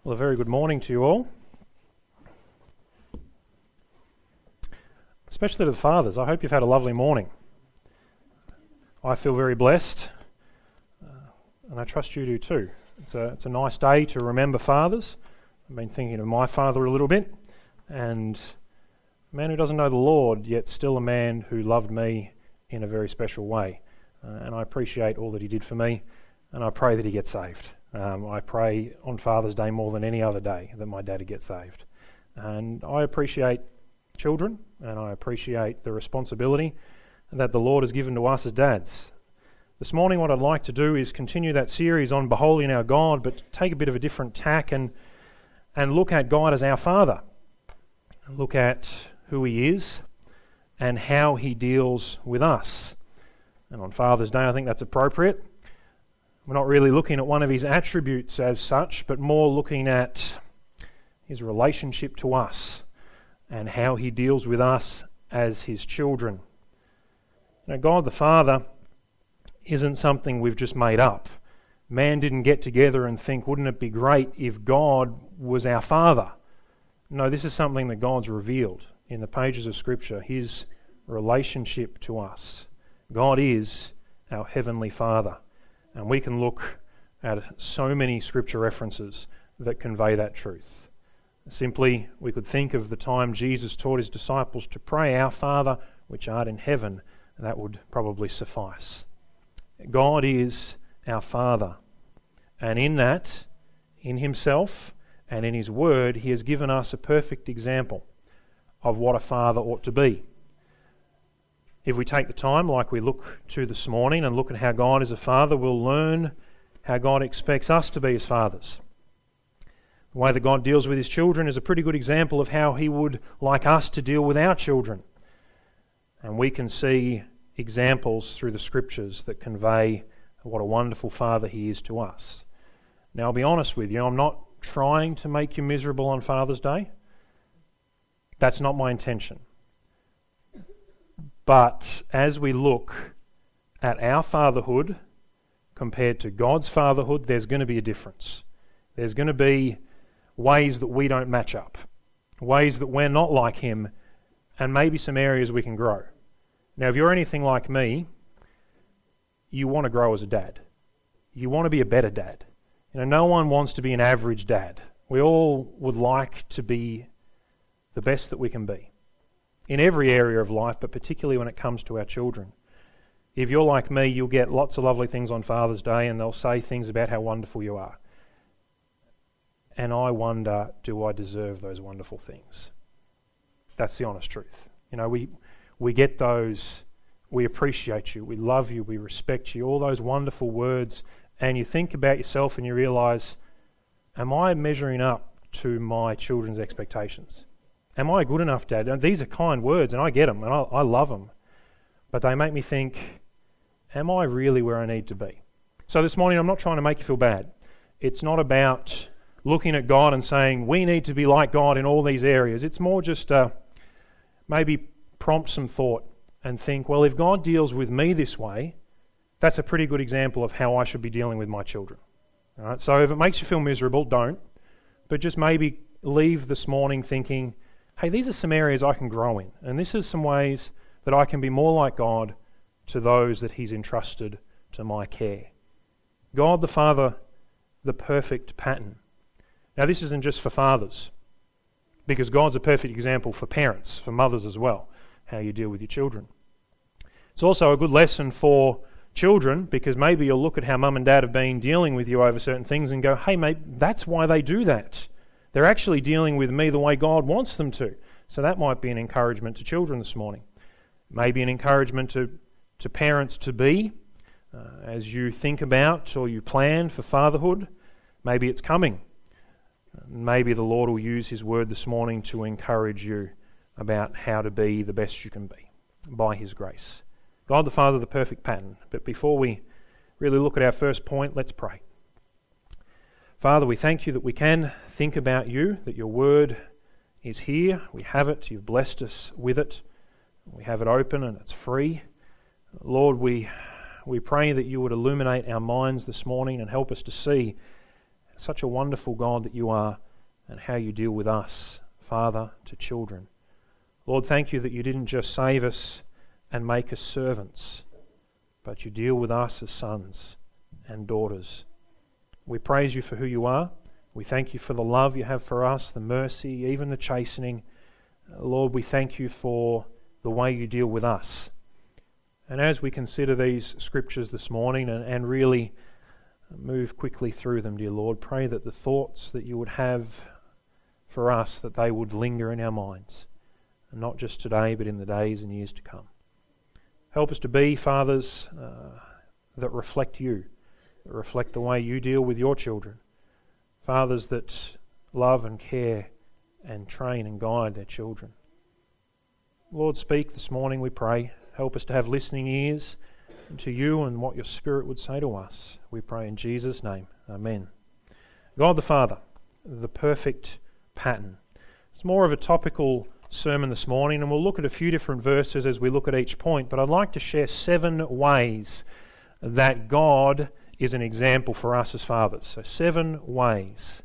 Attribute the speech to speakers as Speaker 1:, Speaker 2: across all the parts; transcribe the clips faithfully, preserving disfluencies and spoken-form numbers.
Speaker 1: Well, a very good morning to you all. Especially to the fathers. I hope you've had a lovely morning. I feel very blessed, uh, and I trust you do too. It's a, it's a nice day to remember fathers. I've been thinking of my father a little bit, and a man who doesn't know the Lord, yet still a man who loved me in a very special way. Uh, and I appreciate all that he did for me, and I pray that he gets saved. Um, I pray on Father's Day more than any other day that my daddy gets saved. And I appreciate children, and I appreciate the responsibility that the Lord has given to us as dads. This morning what I'd like to do is continue that series on beholding our God, but take a bit of a different tack and and look at God as our Father. Look at who He is and how He deals with us. And on Father's Day I think that's appropriate. We're not really looking at one of His attributes as such, but more looking at His relationship to us and how He deals with us as His children. Now, God the Father isn't something we've just made up. Man didn't get together and think, wouldn't it be great if God was our Father? No, this is something that God's revealed in the pages of Scripture, His relationship to us. God is our Heavenly Father. And we can look at so many Scripture references that convey that truth. Simply, we could think of the time Jesus taught His disciples to pray, "Our Father, which art in heaven," and that would probably suffice. God is our Father. And in that, in Himself and in His Word, He has given us a perfect example of what a father ought to be. If we take the time, like we look to this morning, and look at how God is a father, we'll learn how God expects us to be as fathers. The way that God deals with His children is a pretty good example of how He would like us to deal with our children. And we can see examples through the Scriptures that convey what a wonderful Father He is to us. Now, I'll be honest with you, I'm not trying to make you miserable on Father's Day. That's not my intention. But as we look at our fatherhood compared to God's fatherhood, there's going to be a difference. There's going to be ways that we don't match up, ways that we're not like Him, and maybe some areas we can grow. Now, if you're anything like me, you want to grow as a dad. You want to be a better dad. You know, no one wants to be an average dad. We all would like to be the best that we can be in every area of life, but particularly when it comes to our children. If you're like me, you'll get lots of lovely things on Father's Day, and they'll say things about how wonderful you are. And I wonder, do I deserve those wonderful things? That's the honest truth. You know, we we get those, we appreciate you, we love you, we respect you, all those wonderful words, and you think about yourself and you realise, am I measuring up to my children's expectations? Am I a good enough dad? And these are kind words, and I get them, and I, I love them. But they make me think, am I really where I need to be? So this morning, I'm not trying to make you feel bad. It's not about looking at God and saying, we need to be like God in all these areas. It's more just uh, maybe prompt some thought and think, well, if God deals with me this way, that's a pretty good example of how I should be dealing with my children. All right? So if it makes you feel miserable, don't. But just maybe leave this morning thinking, hey, these are some areas I can grow in, and this is some ways that I can be more like God to those that He's entrusted to my care. God the Father, the perfect pattern. Now, this isn't just for fathers, because God's a perfect example for parents, for mothers as well, how you deal with your children. It's also a good lesson for children, because maybe you'll look at how mum and dad have been dealing with you over certain things and go, hey, mate, that's why they do that. They're actually dealing with me the way God wants them to. So that might be an encouragement to children this morning. Maybe an encouragement to, to parents to be, uh, as you think about or you plan for fatherhood. Maybe it's coming. Maybe the Lord will use His word this morning to encourage you about how to be the best you can be by His grace. God the Father, the perfect pattern. But before we really look at our first point, let's pray. Father, we thank You that we can think about You, that Your word is here. We have it. You've blessed us with it. We have it open and it's free. Lord, we we pray that You would illuminate our minds this morning and help us to see Such a wonderful God that you are, and how you deal with us, father to children. Lord, thank you that you didn't just save us and make us servants, but you deal with us as sons and daughters. We praise you for who you are. We thank you for the love you have for us, the mercy, even the chastening. Lord, we thank you for the way you deal with us. And as we consider these scriptures this morning and, and really move quickly through them, dear Lord, pray that the thoughts that you would have for us, that they would linger in our minds, and not just today, but in the days and years to come. Help us to be fathers uh, that reflect you, that reflect the way you deal with your children. Fathers that love and care and train and guide their children. Lord, speak this morning, we pray. Help us to have listening ears to you and what your Spirit would say to us. We pray in Jesus' name. Amen. God the Father, the perfect pattern. It's more of a topical sermon this morning, and we'll look at a few different verses as we look at each point, but I'd like to share seven ways that God is an example for us as fathers. So seven ways.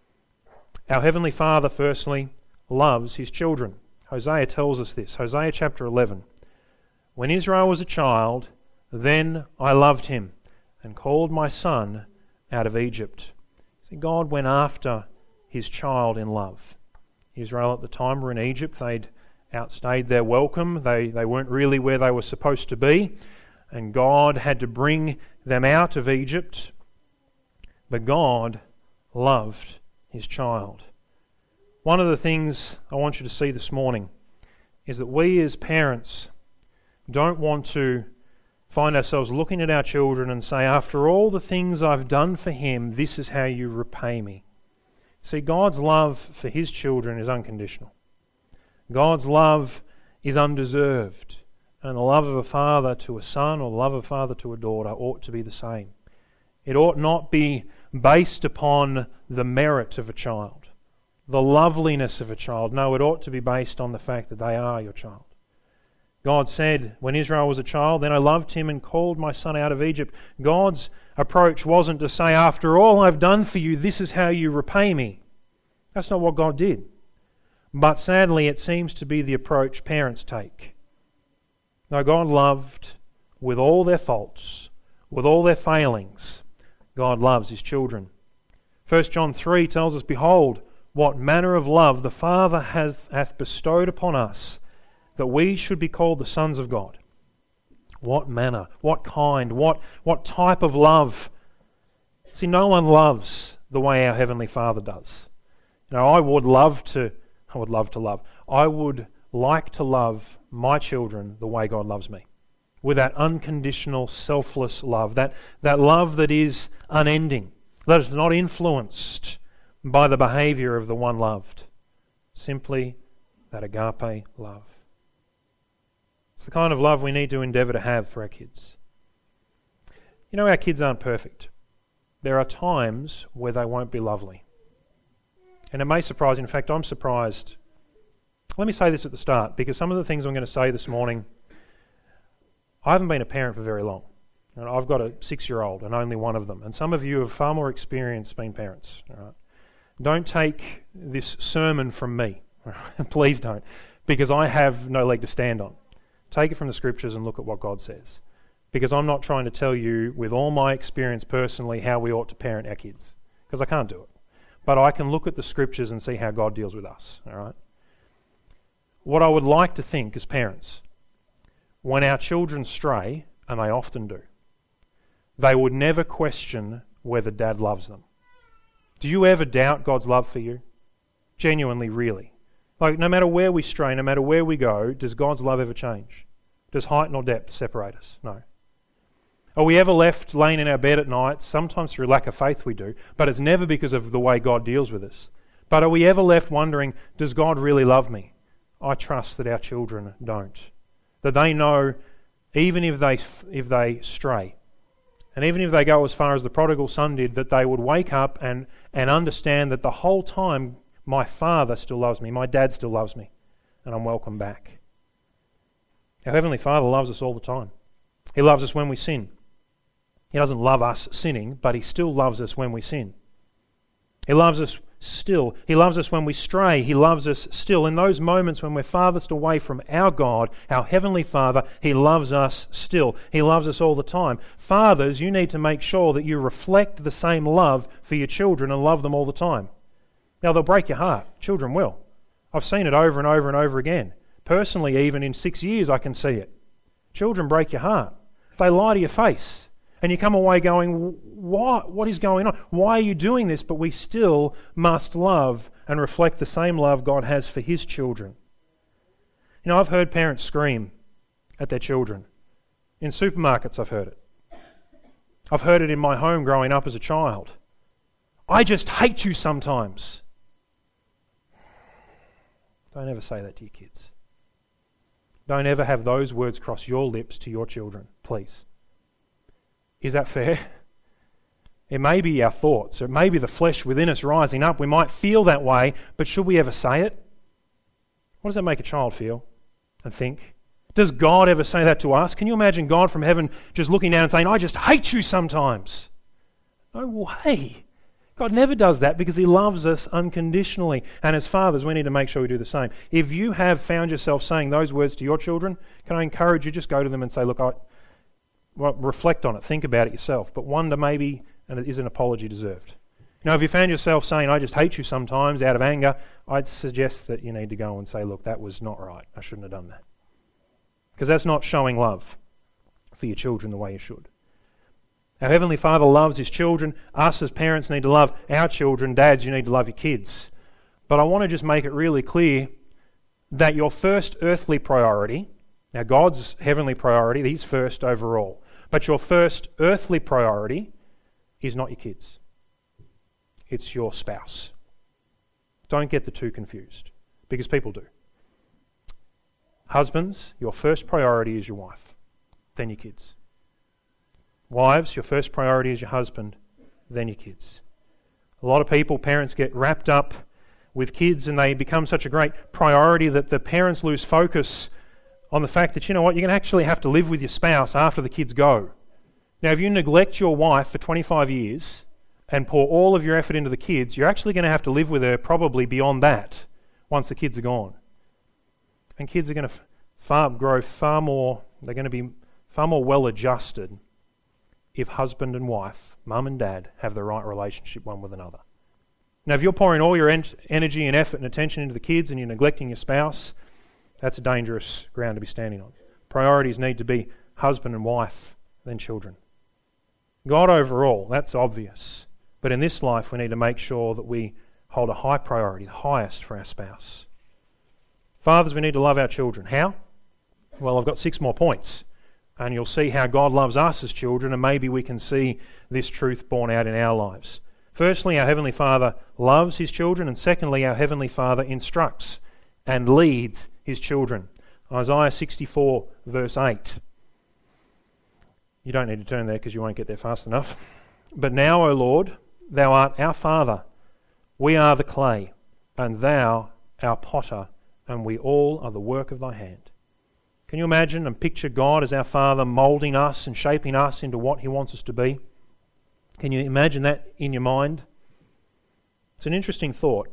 Speaker 1: Our Heavenly Father, firstly, loves His children. Hosea tells us this. Hosea chapter eleven. When Israel was a child, then I loved him and called my son out of Egypt. See, God went after his child in love. Israel at the time were in Egypt. They'd outstayed their welcome. They, they weren't really where they were supposed to be. And God had to bring them out of Egypt. But God loved his child. One of the things I want you to see this morning is that we as parents don't want to find ourselves looking at our children and say, after all the things I've done for him, this is how you repay me. See, God's love for his children is unconditional. God's love is undeserved. And the love of a father to a son or the love of a father to a daughter ought to be the same. It ought not be based upon the merit of a child, the loveliness of a child. No, it ought to be based on the fact that they are your child. God said, when Israel was a child, then I loved him and called my son out of Egypt. God's approach wasn't to say, after all I've done for you, this is how you repay me. That's not what God did. But sadly, it seems to be the approach parents take. No, God loved with all their faults, with all their failings. God loves his children. First John three tells us, behold, what manner of love the Father hath, hath bestowed upon us, that we should be called the sons of God. What manner, what kind, what, what type of love? See, no one loves the way our Heavenly Father does. You know, I would love to, I would love to love. I would like to love my children the way God loves me. With that unconditional, selfless love. That, that love that is unending. That is not influenced by the behaviour of the one loved. Simply that agape love. It's the kind of love we need to endeavour to have for our kids. You know, our kids aren't perfect. There are times where they won't be lovely. And it may surprise you. In fact, I'm surprised. Let me say this at the start, because some of the things I'm going to say this morning, I haven't been a parent for very long. I've got a six-year-old and only one of them. And some of you have far more experience being parents. All right? Don't take this sermon from me. Please don't. Because I have no leg to stand on. Take it from the scriptures and look at what God says. Because I'm not trying to tell you with all my experience personally how we ought to parent our kids. Because I can't do it. But I can look at the scriptures and see how God deals with us. All right? What I would like to think as parents, when our children stray, and they often do, they would never question whether dad loves them. Do you ever doubt God's love for you? Genuinely, really. Like, no matter where we stray, no matter where we go, does God's love ever change? Does height nor depth separate us? No. Are we ever left laying in our bed at night? Sometimes through lack of faith we do, but it's never because of the way God deals with us. But are we ever left wondering, does God really love me? I trust that our children don't. That they know, even if they if they stray, and even if they go as far as the prodigal son did, that they would wake up and, and understand that the whole time my father still loves me, my dad still loves me, and I'm welcome back. Our Heavenly Father loves us all the time. He loves us when we sin. He doesn't love us sinning, but he still loves us when we sin. He loves us still. He loves us when we stray. He loves us still. In those moments when we're farthest away from our God, our Heavenly Father, He loves us still. He loves us all the time. Fathers, you need to make sure that you reflect the same love for your children and love them all the time. Now, they'll break your heart. Children will. I've seen it over and over and over again. Personally, even in six years, I can see it. Children break your heart. They lie to your face. And you come away going, what, what is going on? Why are you doing this? But we still must love and reflect the same love God has for His children. You know, I've heard parents scream at their children. In supermarkets, I've heard it. I've heard it in my home growing up as a child. I just hate you sometimes. Don't ever say that to your kids. Don't ever have those words cross your lips to your children, please. Is that fair? It may be our thoughts, or it may be the flesh within us rising up. We might feel that way, but should we ever say it? What does that make a child feel and think? Does God ever say that to us? Can you imagine God from heaven just looking down and saying, I just hate you sometimes? No way. God never does that because He loves us unconditionally. And as fathers, we need to make sure we do the same. If you have found yourself saying those words to your children, can I encourage you, just go to them and say, look, I... Well, reflect on it, think about it yourself, but wonder maybe, and it is an apology deserved. Now, if you found yourself saying, I just hate you sometimes out of anger, I'd suggest that you need to go and say, look, that was not right. I shouldn't have done that. Because that's not showing love for your children the way you should. Our Heavenly Father loves His children. Us as parents need to love our children. Dads, you need to love your kids. But I want to just make it really clear that your first earthly priority, now God's heavenly priority, He's first overall. But your first earthly priority is not your kids. It's your spouse. Don't get the two confused, because people do. Husbands, your first priority is your wife, then your kids. Wives, your first priority is your husband, then your kids. A lot of people, parents, get wrapped up with kids and they become such a great priority that the parents lose focus on the fact that, you know what, you're going to actually have to live with your spouse after the kids go. Now, if you neglect your wife for twenty-five years and pour all of your effort into the kids, you're actually going to have to live with her probably beyond that once the kids are gone. And kids are going to far, grow far more, they're going to be far more well-adjusted if husband and wife, mum and dad, have the right relationship one with another. Now, if you're pouring all your en- energy and effort and attention into the kids and you're neglecting your spouse, that's a dangerous ground to be standing on. Priorities need to be husband and wife, then children. God overall, that's obvious. But in this life, we need to make sure that we hold a high priority, the highest for our spouse. Fathers, we need to love our children. How? Well, I've got six more points. And you'll see how God loves us as children, and maybe we can see this truth borne out in our lives. Firstly, our Heavenly Father loves His children, and secondly, our Heavenly Father instructs and leads His children. Isaiah sixty-four, verse eight. You don't need to turn there because you won't get there fast enough. But now, O Lord, Thou art our Father. We are the clay, and Thou our potter, and we all are the work of Thy hand. Can you imagine and picture God as our Father moulding us and shaping us into what He wants us to be? Can you imagine that in your mind? It's an interesting thought.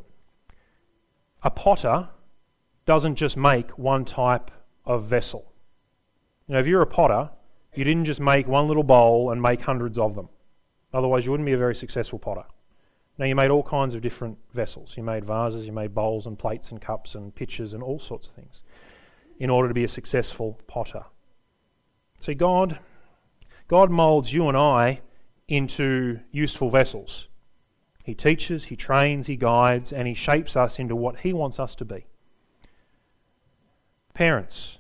Speaker 1: A potter doesn't just make one type of vessel. You know, if you're a potter, you didn't just make one little bowl and make hundreds of them. Otherwise, you wouldn't be a very successful potter. Now, you made all kinds of different vessels. You made vases, you made bowls and plates and cups and pitchers and all sorts of things in order to be a successful potter. See, God, God moulds you and I into useful vessels. He teaches, He trains, He guides, and He shapes us into what He wants us to be. Parents.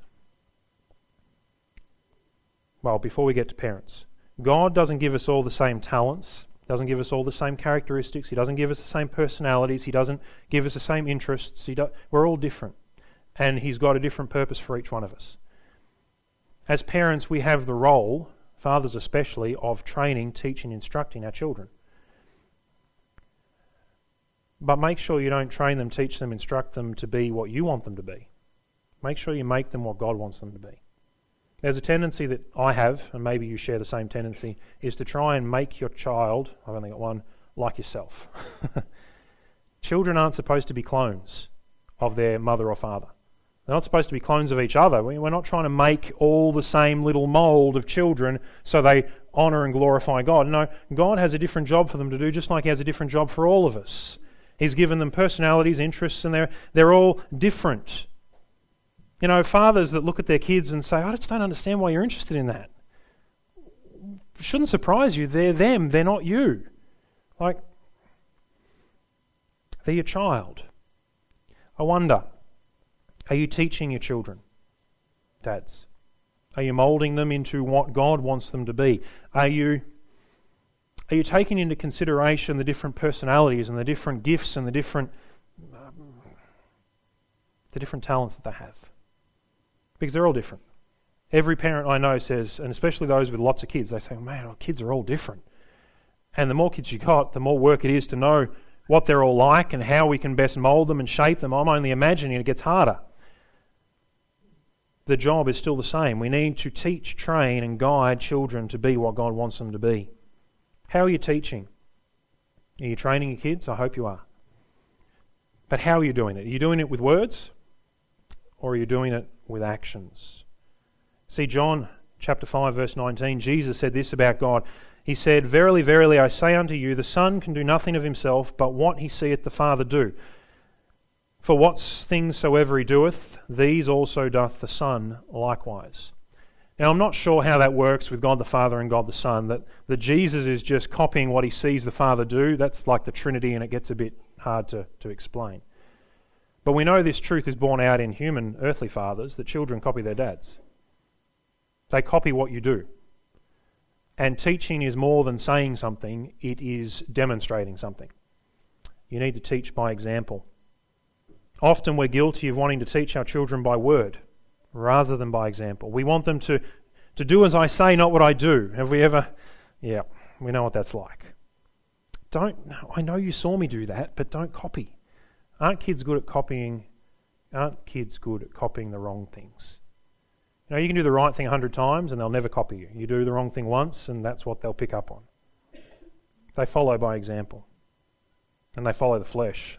Speaker 1: Well, before we get to parents, God doesn't give us all the same talents, doesn't give us all the same characteristics, He doesn't give us the same personalities, He doesn't give us the same interests. He do- we're all different, and He's got a different purpose for each one of us. As parents, we have the role, fathers especially, of training, teaching, instructing our children. But make sure you don't train them, teach them, instruct them to be what you want them to be. Make sure you make them what God wants them to be. There's a tendency that I have, and maybe you share the same tendency, is to try and make your child, I've only got one, like yourself. children aren't supposed to be clones of their mother or father. They're not supposed to be clones of each other. We're not trying to make all the same little mould of children so they honour and glorify God. No, God has a different job for them to do, just like He has a different job for all of us. He's given them personalities, interests, and they're, they're all different. You know, fathers that look at their kids and say, I just don't understand why you're interested in that. It shouldn't surprise you. They're them. They're not you. Like, they're your child. I wonder, are you teaching your children, dads? Are you moulding them into what God wants them to be? Are you, are you taking into consideration the different personalities and the different gifts and the different, um, the different talents that they have? Because they're all different. Every parent I know says, and especially those with lots of kids, they say, man, our kids are all different. And the more kids you got, the more work it is to know what they're all like and how we can best mould them and shape them. I'm only imagining it gets harder. The job is still the same. We need to teach, train and guide children to be what God wants them to be. How are you teaching? Are you training your kids? I hope you are. But how are you doing it? Are you doing it with words or are you doing it with actions? See, John chapter five verse nineteen, Jesus said this about God. He said, Verily, verily, I say unto you, the Son can do nothing of himself, but what he seeth the Father do. For what things soever he doeth, these also doth the Son likewise. Now, I'm not sure how that works with God the Father and God the Son, that, that Jesus is just copying what he sees the Father do. That's like the Trinity, and it gets a bit hard to, to explain. But we know this truth is borne out in human earthly fathers, that children copy their dads. They copy what you do. And teaching is more than saying something, it is demonstrating something. You need to teach by example. Often we're guilty of wanting to teach our children by word rather than by example. We want them to, to do as I say, not what I do. Have we ever? Yeah, we know what that's like. Don't, I know you saw me do that, but don't copy. Aren't kids good at copying? Aren't kids good at copying the wrong things? You know, you can do the right thing a hundred times and they'll never copy you. You do the wrong thing once and that's what they'll pick up on. They follow by example. And they follow the flesh.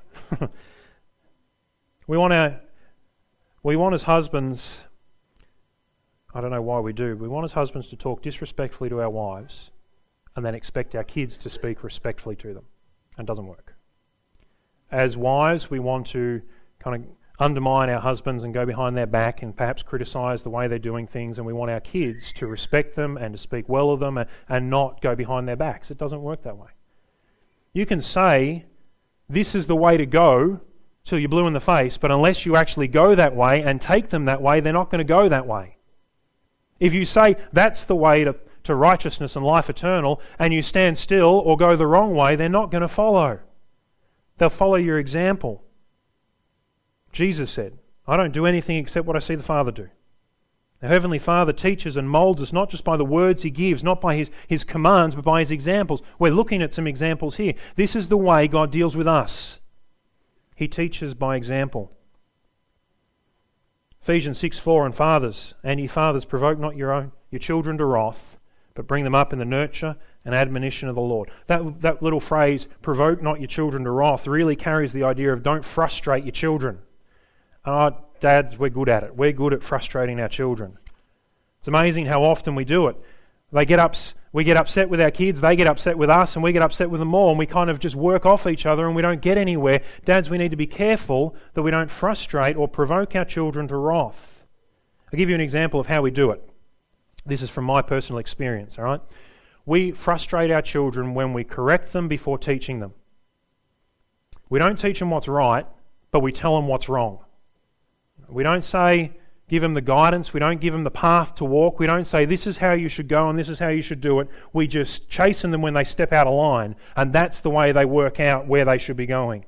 Speaker 1: we want our, we want as husbands, I don't know why we do, we want as husbands to talk disrespectfully to our wives and then expect our kids to speak respectfully to them. And it doesn't work. As wives, we want to kind of undermine our husbands and go behind their back and perhaps criticise the way they're doing things, and we want our kids to respect them and to speak well of them and, and not go behind their backs. It doesn't work that way. You can say, this is the way to go till you're blue in the face, but unless you actually go that way and take them that way, they're not going to go that way. If you say that's the way to, to righteousness and life eternal, and you stand still or go the wrong way, they're not going to follow. They'll follow your example. Jesus said, I don't do anything except what I see the Father do. The Heavenly Father teaches and moulds us not just by the words He gives, not by His, his commands, but by His examples. We're looking at some examples here. This is the way God deals with us. He teaches by example. Ephesians six four, and fathers, and ye fathers, provoke not your own your children to wrath, but bring them up in the nurture and admonition of the Lord. That, that little phrase, provoke not your children to wrath, really carries the idea of don't frustrate your children. Oh, dads, we're good at it. We're good at frustrating our children. It's amazing how often we do it. They get ups, we get upset with our kids, they get upset with us, and we get upset with them more, and we kind of just work off each other and we don't get anywhere. Dads, we need to be careful that we don't frustrate or provoke our children to wrath. I'll give you an example of how we do it. This is from my personal experience, all right? We frustrate our children when we correct them before teaching them. We don't teach them what's right, but we tell them what's wrong. We don't say, give them the guidance. We don't give them the path to walk. We don't say, this is how you should go and this is how you should do it. We just chasten them when they step out of line, and that's the way they work out where they should be going.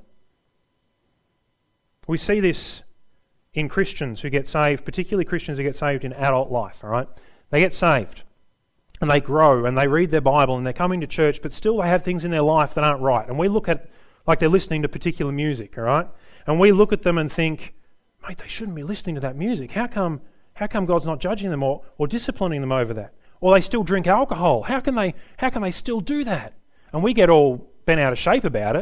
Speaker 1: We see this in Christians who get saved, particularly Christians who get saved in adult life, all right? They get saved and they grow and they read their Bible and they're coming to church, but still they have things in their life that aren't right. And we look at like they're listening to particular music, all right? And we look at them and think, mate, they shouldn't be listening to that music. How come how come God's not judging them or, or disciplining them over that? Or they still drink alcohol. How can they how can they still do that? And we get all bent out of shape about it.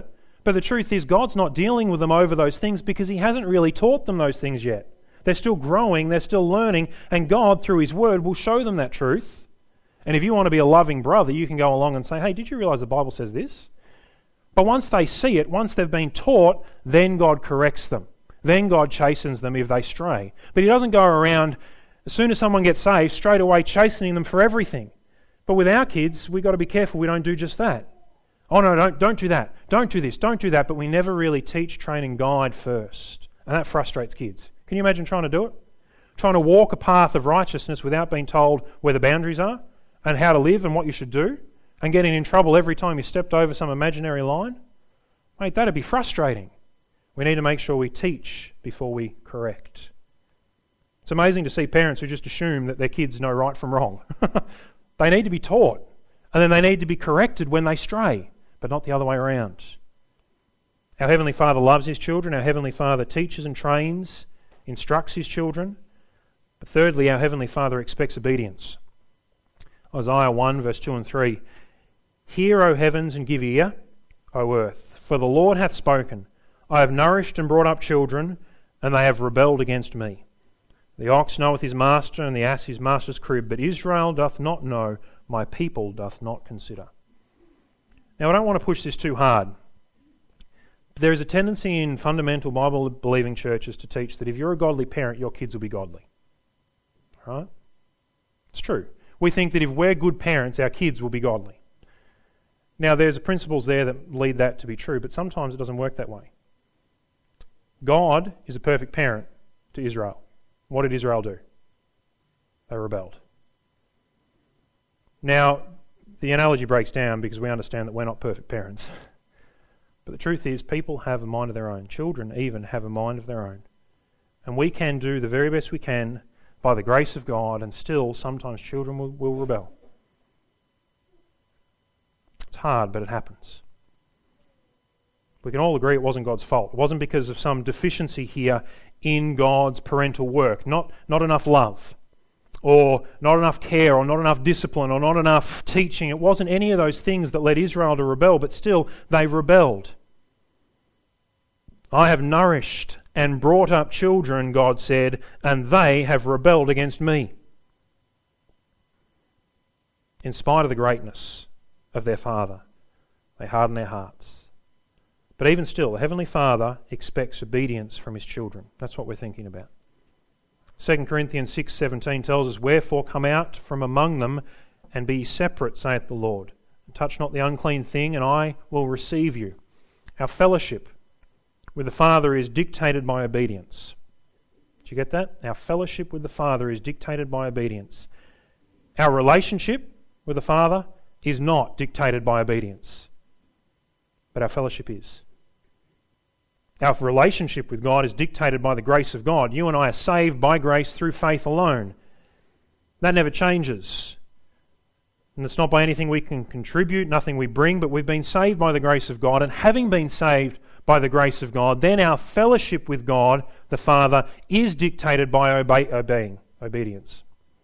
Speaker 1: But the truth is, God's not dealing with them over those things because He hasn't really taught them those things yet. They're still growing, they're still learning, and God, through His Word, will show them that truth. And if you want to be a loving brother, you can go along and say, hey, did you realize the Bible says this? But once they see it, once they've been taught, then God corrects them. Then God chastens them if they stray. But He doesn't go around, as soon as someone gets saved, straight away chastening them for everything. But with our kids, we've got to be careful we don't do just that. Oh no, don't, don't do that. Don't do this, don't do that. But we never really teach, train and guide first. And that frustrates kids. Can you imagine trying to do it? Trying to walk a path of righteousness without being told where the boundaries are and how to live and what you should do, and getting in trouble every time you stepped over some imaginary line? Mate, that'd be frustrating. We need to make sure we teach before we correct. It's amazing to see parents who just assume that their kids know right from wrong. They need to be taught, and then they need to be corrected when they stray, but not the other way around. Our Heavenly Father loves His children. Our Heavenly Father teaches and trains, instructs His children. But thirdly, our Heavenly Father expects obedience. Isaiah one, verse two and three. Hear, O heavens, and give ear, O earth, for the Lord hath spoken. I have nourished and brought up children, and they have rebelled against me. The ox knoweth his master, and the ass his master's crib, but Israel doth not know, my people doth not consider. Now, I don't want to push this too hard, but there is a tendency in fundamental Bible-believing churches to teach that if you're a godly parent, your kids will be godly. Right? It's true. We think that if we're good parents, our kids will be godly. Now, there's principles there that lead that to be true, but sometimes it doesn't work that way. God is a perfect parent to Israel. What did Israel do? They rebelled. Now, the analogy breaks down because we understand that we're not perfect parents. But the truth is, people have a mind of their own. Children even have a mind of their own. And we can do the very best we can by the grace of God, and still sometimes children will, will rebel. It's hard, but it happens. We can all agree it wasn't God's fault. It wasn't because of some deficiency here in God's parental work. Not, not enough love, or not enough care, or not enough discipline, or not enough teaching. It wasn't any of those things that led Israel to rebel, but still they rebelled. I have nourished and brought up children, God said, and they have rebelled against me. In spite of the greatness of their Father, they harden their hearts. But even still, the Heavenly Father expects obedience from His children. That's what we're thinking about. Second Corinthians six seventeen tells us, Wherefore come out from among them, and be separate, saith the Lord. Touch not the unclean thing, and I will receive you. Our fellowship with the Father is dictated by obedience. Did you get that? Our fellowship with the Father is dictated by obedience. Our relationship with the Father is not dictated by obedience, but our fellowship is. Our relationship with God is dictated by the grace of God. You and I are saved by grace through faith alone. That never changes. And it's not by anything we can contribute, nothing we bring, but we've been saved by the grace of God, and having been saved by the grace of God, then our fellowship with God, the Father, is dictated by obe- obeying, obedience.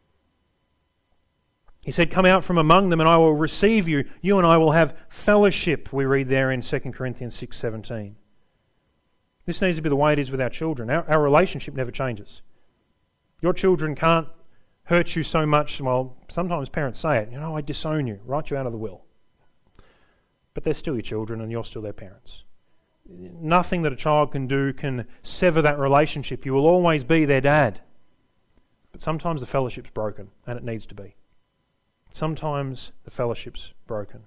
Speaker 1: He said, come out from among them and I will receive you. You and I will have fellowship, we read there in Second Corinthians six seventeen. This needs to be the way it is with our children. Our, our relationship never changes. Your children can't hurt you so much. Well, sometimes parents say it, you know, I disown you, write you out of the will. But they're still your children and you're still their parents. Nothing that a child can do can sever that relationship. You will always be their dad. But sometimes the fellowship's broken, and it needs to be. Sometimes the fellowship's broken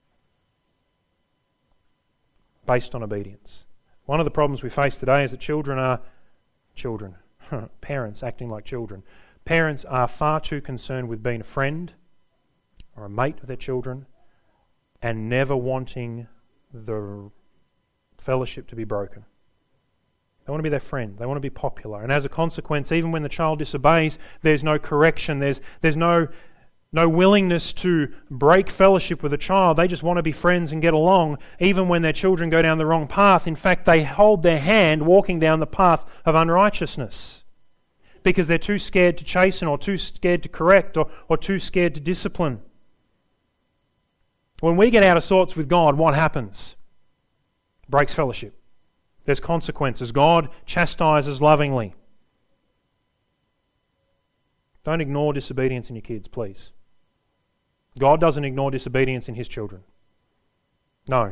Speaker 1: based on obedience. One of the problems we face today is that children are children. Parents acting like children. Parents are far too concerned with being a friend or a mate with their children and never wanting the fellowship to be broken. They want to be their friend. They want to be popular. And as a consequence, even when the child disobeys, there's no correction. There's, there's no, no willingness to break fellowship with a child. They just want to be friends and get along, even when their children go down the wrong path. In fact, they hold their hand walking down the path of unrighteousness because they're too scared to chasten or too scared to correct or, or too scared to discipline. When we get out of sorts with God, what happens? breaks fellowship. There's consequences. God chastises lovingly. Don't ignore disobedience in your kids, please. God doesn't ignore disobedience in His children. No.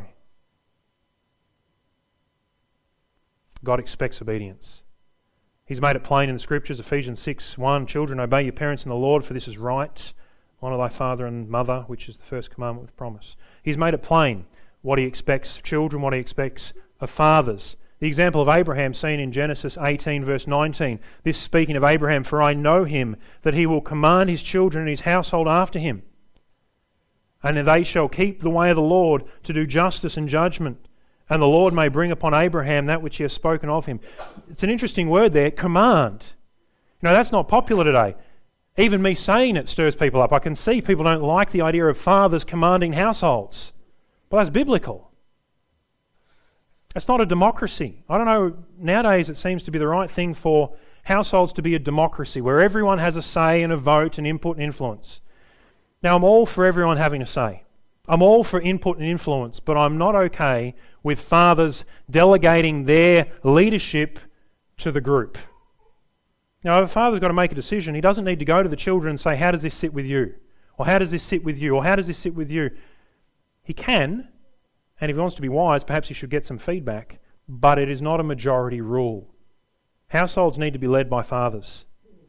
Speaker 1: God expects obedience. He's made it plain in the Scriptures, Ephesians six one, children, obey your parents in the Lord, for this is right. Honour thy father and mother, which is the first commandment with promise. He's made it plain what He expects of children, what He expects of fathers. The example of Abraham seen in Genesis eighteen verse nineteen. This speaking of Abraham, for I know him, that he will command his children and his household after him. And they shall keep the way of the Lord to do justice and judgment. And the Lord may bring upon Abraham that which He has spoken of him. It's an interesting word there, command. You know, that's not popular today. Even me saying it stirs people up. I can see people don't like the idea of fathers commanding households. But that's biblical. It's not a democracy. I don't know, nowadays it seems to be the right thing for households to be a democracy where everyone has a say and a vote and input and influence. Now, I'm all for everyone having a say. I'm all for input and influence, but I'm not okay with fathers delegating their leadership to the group. Now, if a father's got to make a decision, he doesn't need to go to the children and say, how does this sit with you? Or how does this sit with you? Or how does this sit with you? He can, and if he wants to be wise, perhaps he should get some feedback, but it is not a majority rule. Households need to be led by fathers.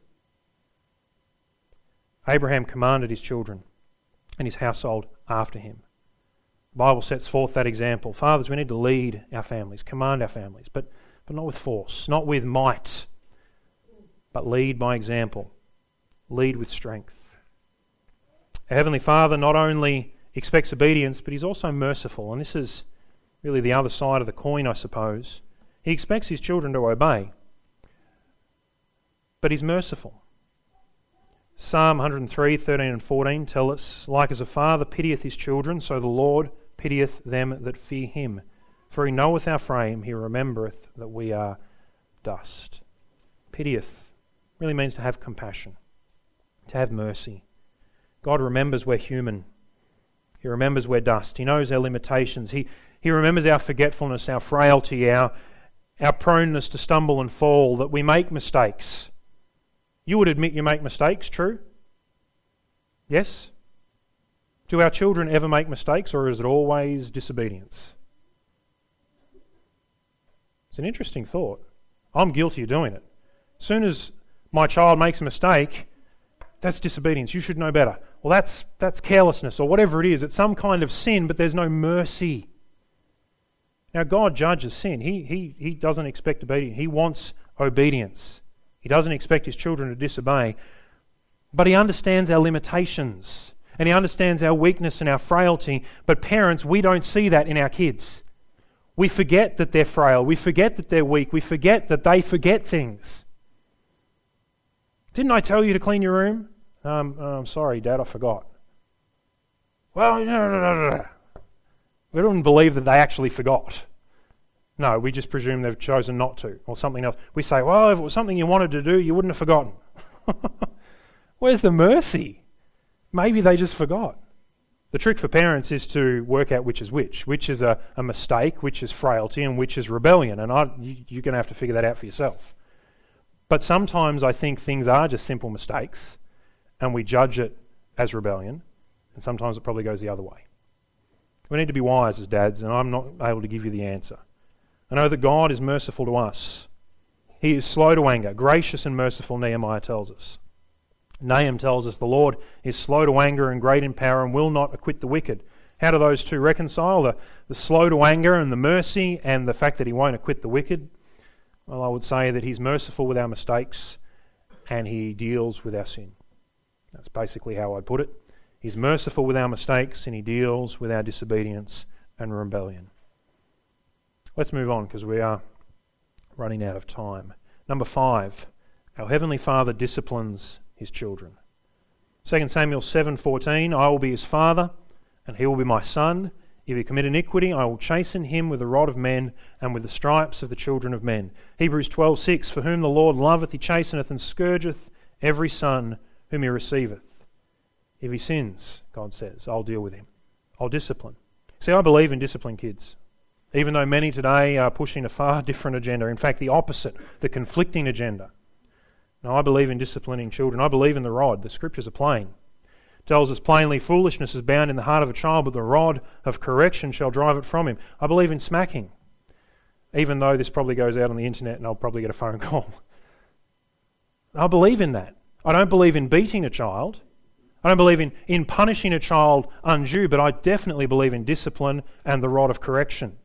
Speaker 1: Abraham commanded his children and his household after him. The Bible sets forth that example. Fathers, we need to lead our families, command our families, but, but not with force, not with might, but lead by example. Lead with strength. Our Heavenly Father not only expects obedience, but He's also merciful. And this is really the other side of the coin, I suppose. He expects His children to obey, but He's merciful. Psalm one oh three, thirteen and fourteen tell us, like as a father pitieth his children, so the Lord pitieth them that fear Him. For He knoweth our frame, He remembereth that we are dust. Pitieth really means to have compassion, to have mercy. God remembers we're human. He remembers we're dust. He knows our limitations. He, he remembers our forgetfulness, our frailty, our, our proneness to stumble and fall, that we make mistakes. You would admit you make mistakes, true? Yes? Do our children ever make mistakes, or is it always disobedience? It's an interesting thought. I'm guilty of doing it. As soon as my child makes a mistake, that's disobedience. You should know better. Well, that's that's carelessness or whatever it is. It's some kind of sin, but there's no mercy. Now, God judges sin. He he he doesn't expect obedience. He wants obedience. He doesn't expect His children to disobey. But He understands our limitations and He understands our weakness and our frailty. But parents, we don't see that in our kids. We forget that they're frail. We forget that they're weak. We forget that they forget things. Didn't I tell you to clean your room? Um, oh, I'm sorry, Dad, I forgot. Well, no, no, no, no. We don't believe that they actually forgot. No, we just presume they've chosen not to, or something else. We say, well, if it was something you wanted to do, you wouldn't have forgotten. Where's the mercy? Maybe they just forgot. The trick for parents is to work out which is which. Which is a, a mistake, which is frailty, and which is rebellion. And I, you, you're going to have to figure that out for yourself. But sometimes I think things are just simple mistakes, and we judge it as rebellion, and sometimes it probably goes the other way. We need to be wise as dads, and I'm not able to give you the answer. I know that God is merciful to us. He is slow to anger, gracious and merciful, Nehemiah tells us. Nahum tells us the Lord is slow to anger and great in power and will not acquit the wicked. How do those two reconcile? The, the slow to anger and the mercy and the fact that He won't acquit the wicked? Well, I would say that He's merciful with our mistakes and He deals with our sin. That's basically how I put it. He's merciful with our mistakes and He deals with our disobedience and rebellion. Let's move on because we are running out of time. Number five, our Heavenly Father disciplines His children. Second Samuel seven fourteen, I will be his father and he will be my son. If he commit iniquity, I will chasten him with the rod of men and with the stripes of the children of men. Hebrews twelve six, for whom the Lord loveth he chasteneth and scourgeth every son whom he receiveth. If he sins, God says, I'll deal with him. I'll discipline. See, I believe in disciplining kids. even though many today are pushing a far different agenda. In fact, the opposite, the conflicting agenda. Now, I believe in disciplining children. I believe in the rod. The scriptures are plain. It tells us plainly, foolishness is bound in the heart of a child, but the rod of correction shall drive it from him. I believe in smacking, even though this probably goes out on the internet and I'll probably get a phone call. I believe in that. I don't believe in beating a child. I don't believe in, in punishing a child undue, but I definitely believe in discipline and the rod of correction.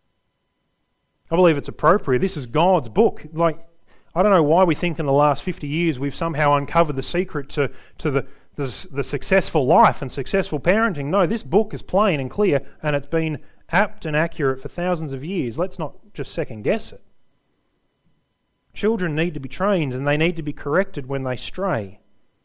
Speaker 1: I believe it's appropriate. This is God's book. Like, I don't know why we think in the last fifty years we've somehow uncovered the secret to, to the, the, the successful life and successful parenting. No, this book is plain and clear, and it's been apt and accurate for thousands of years. Let's not just second guess it. Children need to be trained and they need to be corrected when they stray.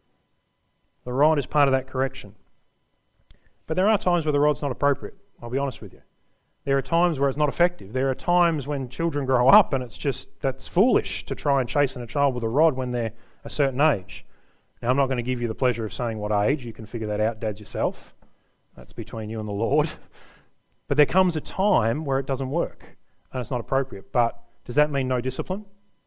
Speaker 1: The rod is part of that correction. But there are times where the rod's not appropriate, I'll be honest with you. There are times where it's not effective. There are times when children grow up and it's just, that's foolish to try and chasten a child with a rod when they're a certain age. Now, I'm not going to give you the pleasure of saying what age. You can figure that out, dads, yourself. That's between you and the Lord. But there comes a time where it doesn't work and it's not appropriate. But does that mean no discipline?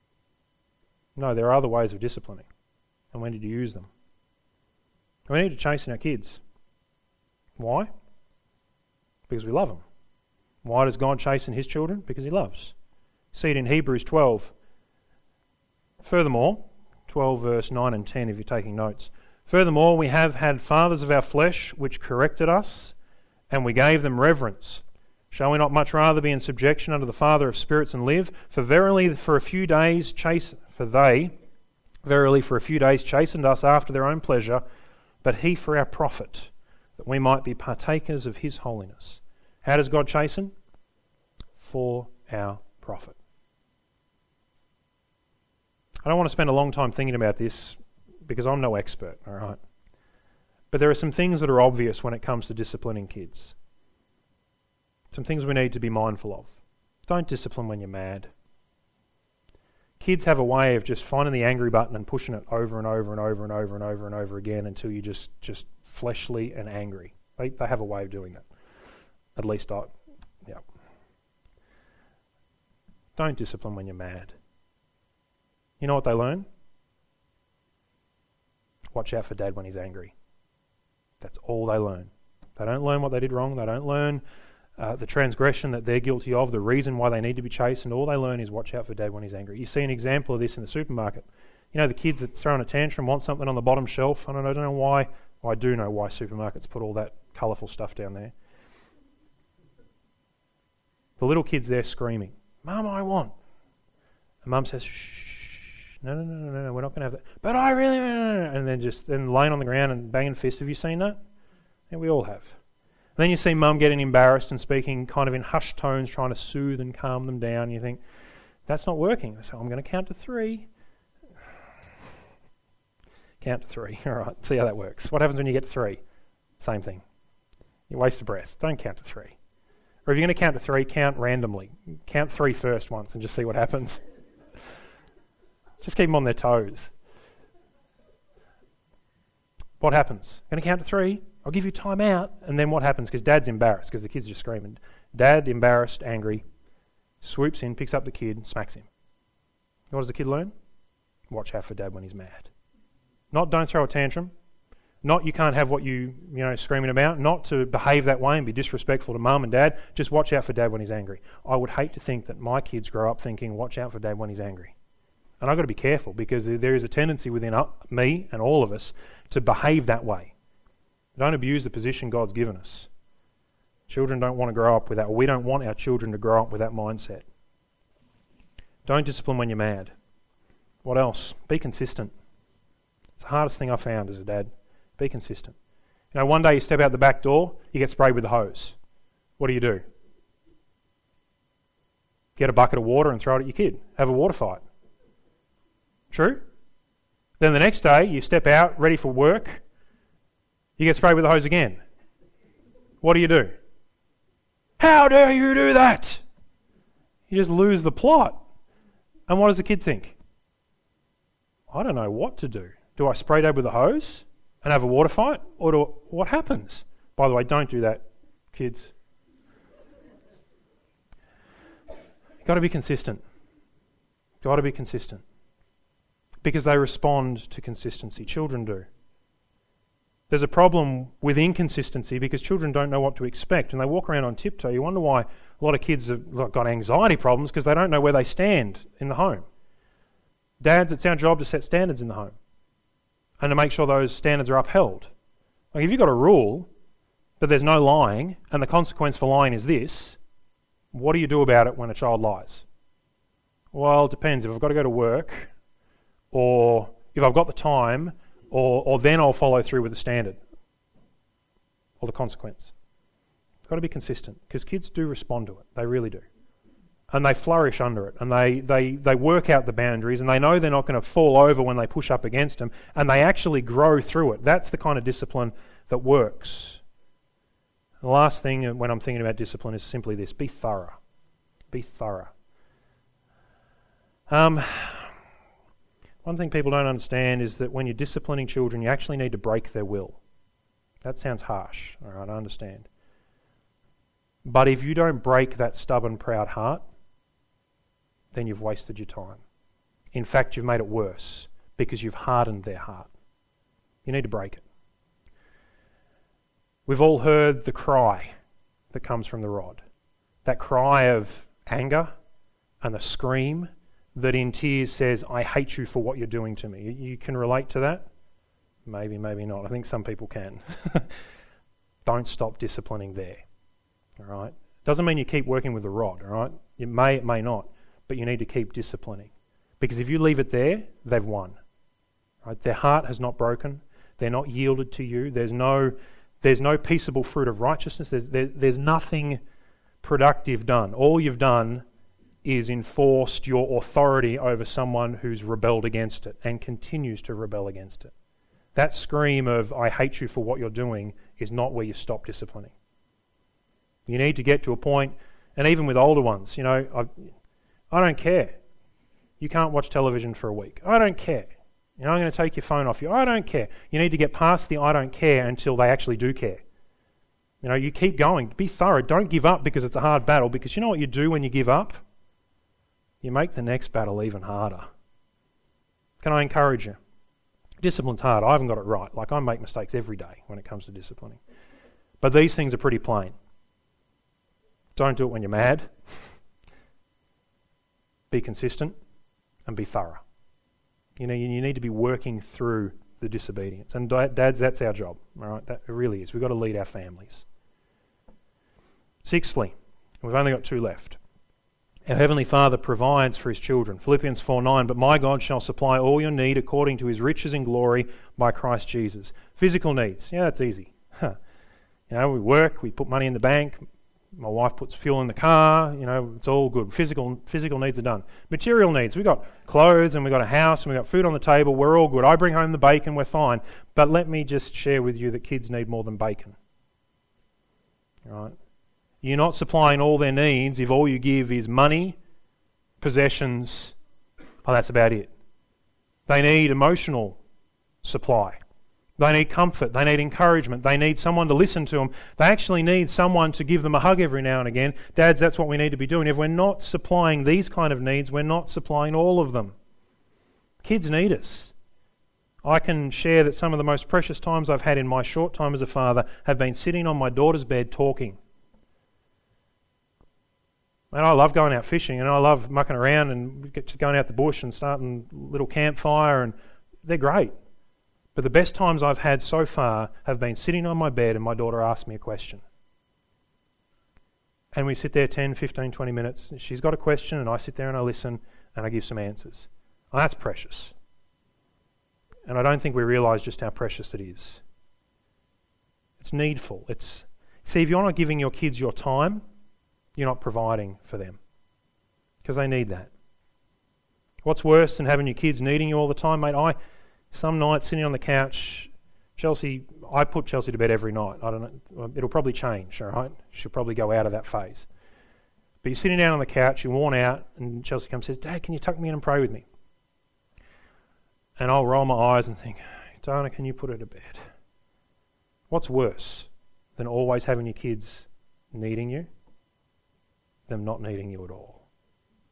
Speaker 1: No, there are other ways of disciplining. And when did you use them? We need to chasten our kids. Why? Because we love them. Why does God chasten his children? Because he loves. See it in Hebrews twelve. Furthermore, twelve verse nine and ten if you're taking notes. Furthermore, we have had fathers of our flesh which corrected us, and we gave them reverence. Shall we not much rather be in subjection unto the Father of spirits and live? For verily for a few days chase for they, verily for a few days chastened us after their own pleasure, but he for our profit, that we might be partakers of his holiness. How does God chasten? For our profit. I don't want to spend a long time thinking about this because I'm no expert, all right? But there are some things that are obvious when it comes to disciplining kids. Some things we need to be mindful of. Don't discipline when you're mad. Kids have a way of just finding the angry button and pushing it over and over and over and over and over and over again until you're just, just fleshly and angry. They, they have a way of doing that. At least I, yeah. Don't discipline when you're mad. You know what they learn? Watch out for dad when he's angry. That's all they learn. They don't learn what they did wrong. They don't learn uh, the transgression that they're guilty of, the reason why they need to be chastened. All they learn is watch out for dad when he's angry. You see an example of this in the supermarket. You know, the kids that throw in a tantrum want something on the bottom shelf. I don't know, I don't know why. Well, I do know why supermarkets put all that colourful stuff down there. The little kid's there screaming, "Mum, I want." And Mum says, "Shh, no, no, no, no, no, we're not going to have that." "But I really," and then just then laying on the ground and banging fists. Have you seen that? Yeah, we all have. And then you see Mum getting embarrassed and speaking kind of in hushed tones, trying to soothe and calm them down. And you think, that's not working. So I'm going to count to three. Count to three. All right, see how that works. What happens when you get to three? Same thing. You waste a breath. Don't count to three. Or if you're going to count to three, count randomly. Count three first once and just see what happens. Just keep them on their toes. What happens? Going to count to three? I'll give you time out. And then what happens? Because dad's embarrassed because the kid's just screaming. Dad, embarrassed, angry, swoops in, picks up the kid, smacks him. What does the kid learn? Watch out for dad when he's mad. Not don't throw a tantrum. Not you can't have what you, you know, screaming about. Not to behave that way and be disrespectful to mum and dad. Just watch out for dad when he's angry. I would hate to think that my kids grow up thinking, watch out for dad when he's angry. And I've got to be careful because there is a tendency within me and all of us to behave that way. Don't abuse the position God's given us. Children don't want to grow up with that. Or we don't want our children to grow up with that mindset. Don't discipline when you're mad. What else? Be consistent. It's the hardest thing I found as a dad. Be consistent. You know, one day you step out the back door, you get sprayed with the hose. What do you do? Get a bucket of water and throw it at your kid. Have a water fight. True? Then the next day, you step out, ready for work, you get sprayed with the hose again. What do you do? How dare you do that? You just lose the plot. And what does the kid think? I don't know what to do. Do I spray dad with a hose and have a water fight? Or do, what happens? By the way, don't do that, kids. Got to be consistent. Got to be consistent. Because they respond to consistency. Children do. There's a problem with inconsistency because children don't know what to expect and they walk around on tiptoe. You wonder why a lot of kids have got anxiety problems because they don't know where they stand in the home. Dads, it's our job to set standards in the home and to make sure those standards are upheld. Like if you've got a rule that there's no lying and the consequence for lying is this, what do you do about it when a child lies? Well, it depends. If I've got to go to work or if I've got the time, or, or then I'll follow through with the standard or the consequence. It's got to be consistent because kids do respond to it. They really do. And they flourish under it and they, they, they work out the boundaries and they know they're not going to fall over when they push up against them and they actually grow through it. That's the kind of discipline that works. The last thing when I'm thinking about discipline is simply this: be thorough. Be thorough. Um, one thing people don't understand is that when you're disciplining children, you actually need to break their will. That sounds harsh, all right, I understand. But if you don't break that stubborn, proud heart, then you've wasted your time. In fact, you've made it worse because you've hardened their heart. You need to break it. We've all heard the cry that comes from the rod. That cry of anger and the scream that in tears says, I hate you for what you're doing to me. You can relate to that? Maybe, maybe not. I think some people can. Don't stop disciplining there. All right? Doesn't mean you keep working with the rod, all right? It may, it may not, but you need to keep disciplining. Because if you leave it there, they've won. Right? Their heart has not broken. They're not yielded to you. There's no, there's no peaceable fruit of righteousness. There's, there, there's nothing productive done. All you've done is enforced your authority over someone who's rebelled against it and continues to rebel against it. That scream of, I hate you for what you're doing, is not where you stop disciplining. You need to get to a point, and even with older ones, you know, I, I don't care. You can't watch television for a week. I don't care. You know, I'm going to take your phone off you. I don't care. You need to get past the I don't care until they actually do care. You know, you keep going. Be thorough. Don't give up because it's a hard battle, because you know what you do when you give up? You make the next battle even harder. Can I encourage you? Discipline's hard. I haven't got it right. Like, I make mistakes every day when it comes to disciplining. But these things are pretty plain. Don't do it when you're mad. Be consistent and be thorough. You know, you need to be working through the disobedience. And dads, that's our job. All right, that it really is. We've got to lead our families. Sixthly, we've only got two left. Our Heavenly Father provides for His children. Philippians four nine, but my God shall supply all your need according to His riches in glory by Christ Jesus. Physical needs, yeah, that's easy. Huh. You know, we work, we put money in the bank, my wife puts fuel in the car, you know, it's all good. Physical physical needs are done. Material needs, we've got clothes and we've got a house and we've got food on the table, we're all good. I bring home the bacon, we're fine. But let me just share with you that kids need more than bacon. All right? You're not supplying all their needs if all you give is money, possessions, oh, that's about it. They need emotional supply. They need comfort. They need encouragement. They need someone to listen to them. They actually need someone to give them a hug every now and again. Dads, that's what we need to be doing. If we're not supplying these kind of needs, we're not supplying all of them. Kids need us. I can share that some of the most precious times I've had in my short time as a father have been sitting on my daughter's bed talking. And I love going out fishing and I love mucking around and get to going out the bush and starting a little campfire, and they're great. But the best times I've had so far have been sitting on my bed and my daughter asks me a question. And we sit there ten, fifteen, twenty minutes. She's got a question and I sit there and I listen and I give some answers. Well, that's precious. And I don't think we realise just how precious it is. It's needful. It's see, if you're not giving your kids your time, you're not providing for them, because they need that. What's worse than having your kids needing you all the time, mate? I, some nights sitting on the couch, Chelsea, I put Chelsea to bed every night. I don't know, it'll probably change, all right? She'll probably go out of that phase. But you're sitting down on the couch, you're worn out, and Chelsea comes and says, Dad, can you tuck me in and pray with me? And I'll roll my eyes and think, Diana, can you put her to bed? What's worse than always having your kids needing you? Them not needing you at all.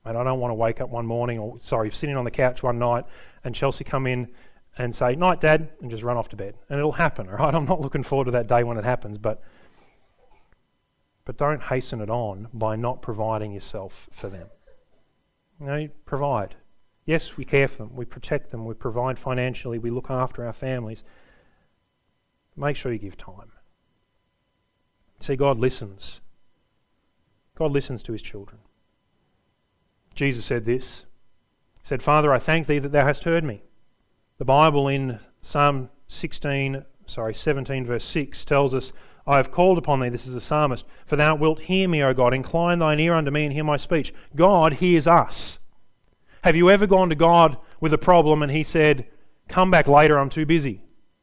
Speaker 1: And I don't want to wake up one morning, or sorry, sitting on the couch one night, and Chelsea come in and say, "Night, Dad," and just run off to bed. And it'll happen, all right? I'm not looking forward to that day when it happens, but but don't hasten it on by not providing yourself for them. You know, provide. Yes, we care for them, we protect them, we provide financially, we look after our families. Make sure you give time. See, God listens. God listens to his children. Jesus said this. He said, "Father, I thank thee that thou hast heard me." The Bible in Psalm sixteen, sorry, seventeen verse six tells us, "I have called upon thee," this is the psalmist, "for thou wilt hear me, O God. Incline thine ear unto me and hear my speech." God hears us. Have you ever gone to God with a problem and he said, "Come back later, I'm too busy"?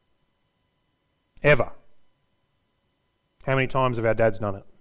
Speaker 1: Ever. How many times have our dads done it?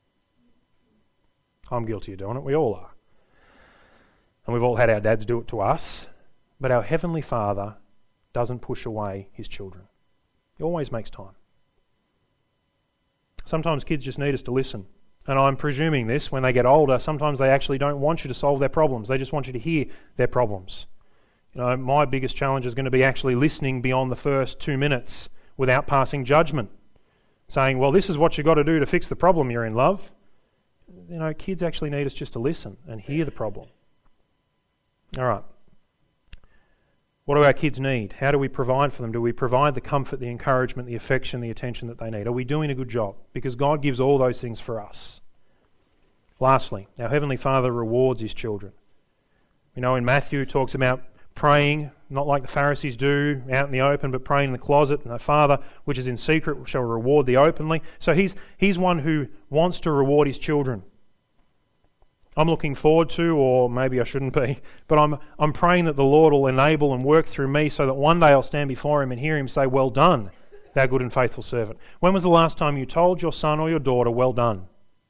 Speaker 1: I'm guilty of doing it. We all are. And we've all had our dads do it to us. But our Heavenly Father doesn't push away his children. He always makes time. Sometimes kids just need us to listen. And I'm presuming this, when they get older, sometimes they actually don't want you to solve their problems. They just want you to hear their problems. You know, my biggest challenge is going to be actually listening beyond the first two minutes without passing judgment. Saying, well, this is what you've got to do to fix the problem you're in, love. You know, kids actually need us just to listen and hear the problem. All right. What do our kids need? How do we provide for them? Do we provide the comfort, the encouragement, the affection, the attention that they need? Are we doing a good job? Because God gives all those things for us. Lastly, our Heavenly Father rewards his children. We know in Matthew it talks about praying, not like the Pharisees do, out in the open, but praying in the closet. And the Father, which is in secret, shall reward thee openly. So he's, he's one who wants to reward his children. I'm looking forward to, or maybe I shouldn't be, but I'm I'm praying that the Lord will enable and work through me so that one day I'll stand before him and hear him say, "Well done, thou good and faithful servant." When was the last time you told your son or your daughter, "Well done"?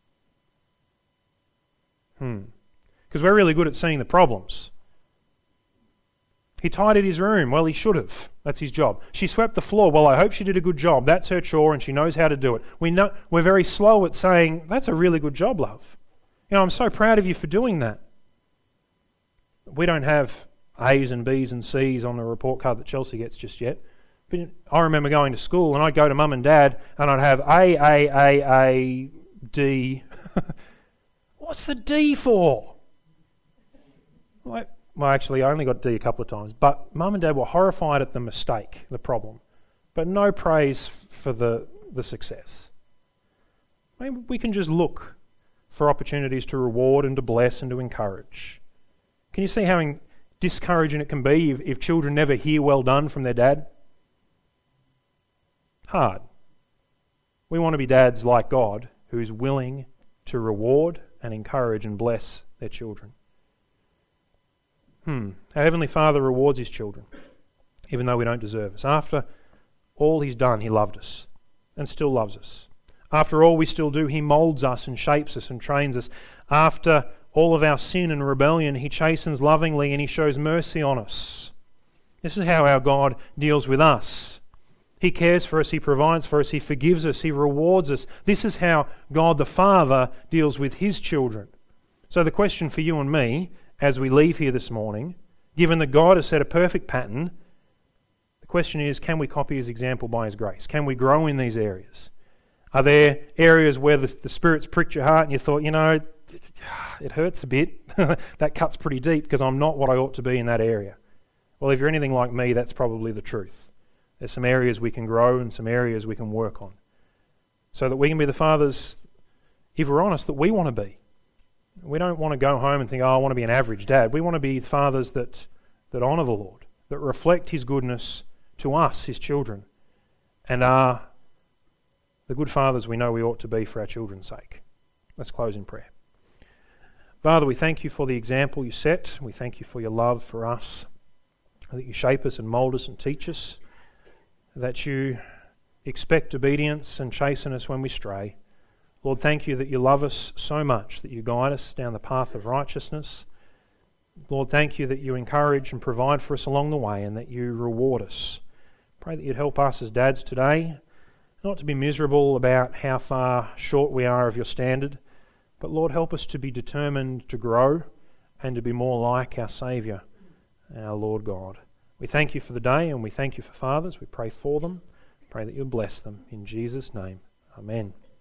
Speaker 1: Hmm. Because we're really good at seeing the problems. He tidied his room. Well, he should have. That's his job. She swept the floor. Well, I hope she did a good job. That's her chore and she knows how to do it. We know, we're very slow at saying, "That's a really good job, love. You know, I'm so proud of you for doing that." We don't have A's and B's and C's on the report card that Chelsea gets just yet. But I remember going to school and I'd go to Mum and Dad and I'd have A, A, A, A, D. What's the D for? Well, actually, I only got D a couple of times. But Mum and Dad were horrified at the mistake, the problem. But no praise for the, the success. Maybe we can just look for opportunities to reward and to bless and to encourage. Can you see how discouraging it can be if, if children never hear "well done" from their dad? Hard. We want to be dads like God, who's willing to reward and encourage and bless their children. Hmm. Our Heavenly Father rewards his children, even though we don't deserve us. After all he's done, he loved us and still loves us. After all we still do, he moulds us and shapes us and trains us. After all of our sin and rebellion, he chastens lovingly and he shows mercy on us. This is how our God deals with us. He cares for us, he provides for us, he forgives us, he rewards us. This is how God the Father deals with his children. So the question for you and me, as we leave here this morning, given that God has set a perfect pattern, the question is, can we copy his example by his grace? Can we grow in these areas? Are there areas where the, the Spirit's pricked your heart and you thought, you know, it hurts a bit. That cuts pretty deep because I'm not what I ought to be in that area. Well, if you're anything like me, that's probably the truth. There's some areas we can grow and some areas we can work on so that we can be the fathers, if we're honest, that we want to be. We don't want to go home and think, oh, I want to be an average dad. We want to be fathers that, that honour the Lord, that reflect his goodness to us, his children, and are the good fathers we know we ought to be for our children's sake. Let's close in prayer. Father, we thank you for the example you set. We thank you for your love for us, that you shape us and mould us and teach us, that you expect obedience and chasten us when we stray. Lord, thank you that you love us so much, that you guide us down the path of righteousness. Lord, thank you that you encourage and provide for us along the way and that you reward us. Pray that you'd help us as dads today not to be miserable about how far short we are of your standard, but Lord, help us to be determined to grow and to be more like our Saviour and our Lord God. We thank you for the day, and we thank you for fathers. We pray for them. Pray that you'll bless them. In Jesus' name, amen.